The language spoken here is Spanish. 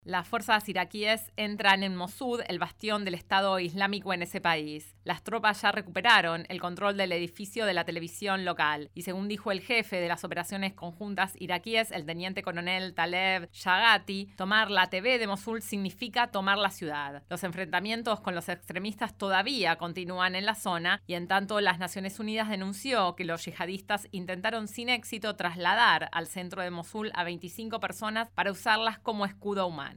Las fuerzas iraquíes entran en Mossul, el bastión del Estado Islámico en ese país. Las tropas ya recuperaron el control del edificio de la televisión local y según dijo el jefe de las operaciones conjuntas iraquíes, el teniente coronel Taleb Shagati, tomar la TV de Mosul significa tomar la ciudad. Los enfrentamientos con los extremistas todavía continúan en la zona y en tanto las Naciones Unidas denunció que los yihadistas intentaron sin éxito trasladar al centro de Mosul a 25 personas para usarlas como escudo humano.